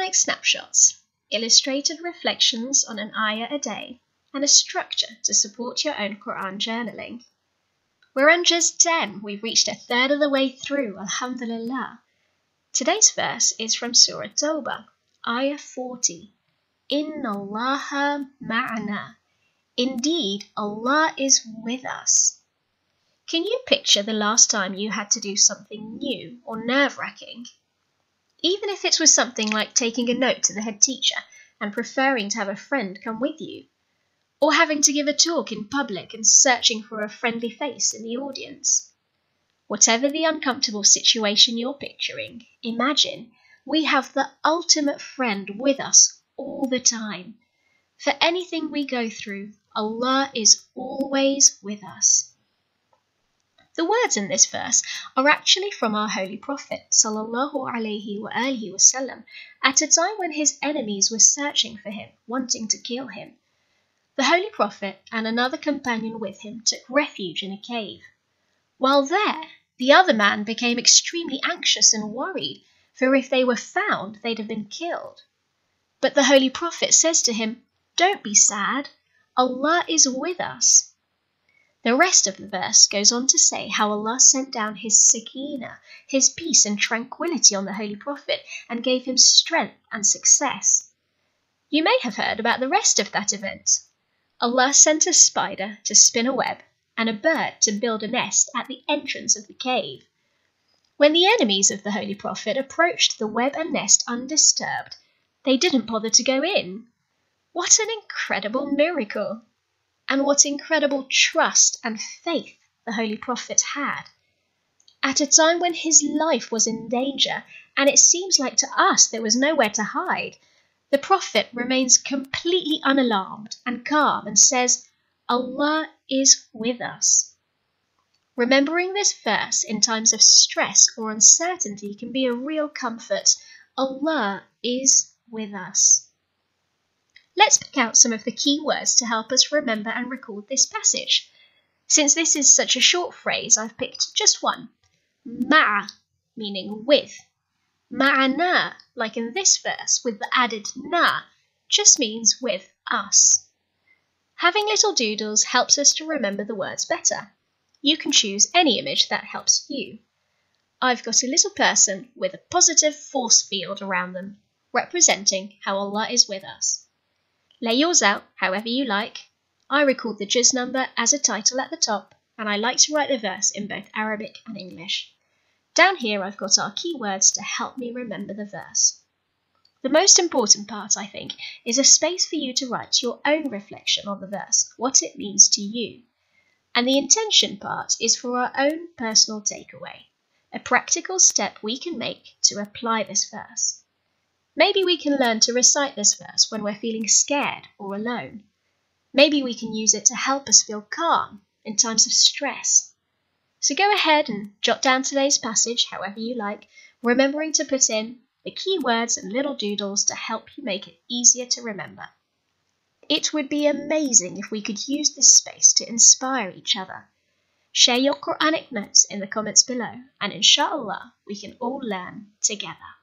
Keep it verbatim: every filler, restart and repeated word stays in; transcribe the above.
Quranic snapshots, illustrated reflections on an ayah a day, and a structure to support your own Quran journaling. We're on Juz ten, we've reached a third of the way through, alhamdulillah. Today's verse is from Surah Tawbah, ayah forty. Inna Allaha ma'ana. Indeed, Allah is with us. Can you picture the last time you had to do something new or nerve-wracking? Even if it was something like taking a note to the head teacher and preferring to have a friend come with you, or having to give a talk in public and searching for a friendly face in the audience. Whatever the uncomfortable situation you're picturing, imagine we have the ultimate friend with us all the time. For anything we go through, Allah is always with us. The words in this verse are actually from our Holy Prophet sallallahu alaihi wa alihi wasallam at a time when his enemies were searching for him, wanting to kill him. The Holy Prophet and another companion with him took refuge in a cave. While there, the other man became extremely anxious and worried, for if they were found, they'd have been killed. But the Holy Prophet says to him, "Don't be sad, Allah is with us." The rest of the verse goes on to say how Allah sent down His sakina, His peace and tranquility on the Holy Prophet and gave him strength and success. You may have heard about the rest of that event. Allah sent a spider to spin a web and a bird to build a nest at the entrance of the cave. When the enemies of the Holy Prophet approached the web and nest undisturbed, they didn't bother to go in. What an incredible miracle! And what incredible trust and faith the Holy Prophet had. At a time when his life was in danger, and it seems like to us there was nowhere to hide, the Prophet remains completely unalarmed and calm and says, Allah is with us. Remembering this verse in times of stress or uncertainty can be a real comfort. Allah is with us. Let's pick out some of the key words to help us remember and record this passage. Since this is such a short phrase, I've picked just one. Ma'a, meaning with. Ma'ana, like in this verse with the added na, just means with us. Having little doodles helps us to remember the words better. You can choose any image that helps you. I've got a little person with a positive force field around them, representing how Allah is with us. Lay yours out however you like. I record the juz number as a title at the top, and I like to write the verse in both Arabic and English. Down here I've got our key words to help me remember the verse. The most important part, I think, is a space for you to write your own reflection on the verse, what it means to you. And the intention part is for our own personal takeaway, a practical step we can make to apply this verse. Maybe we can learn to recite this verse when we're feeling scared or alone. Maybe we can use it to help us feel calm in times of stress. So go ahead and jot down today's passage however you like, remembering to put in the key words and little doodles to help you make it easier to remember. It would be amazing if we could use this space to inspire each other. Share your Quranic notes in the comments below, and inshallah we can all learn together.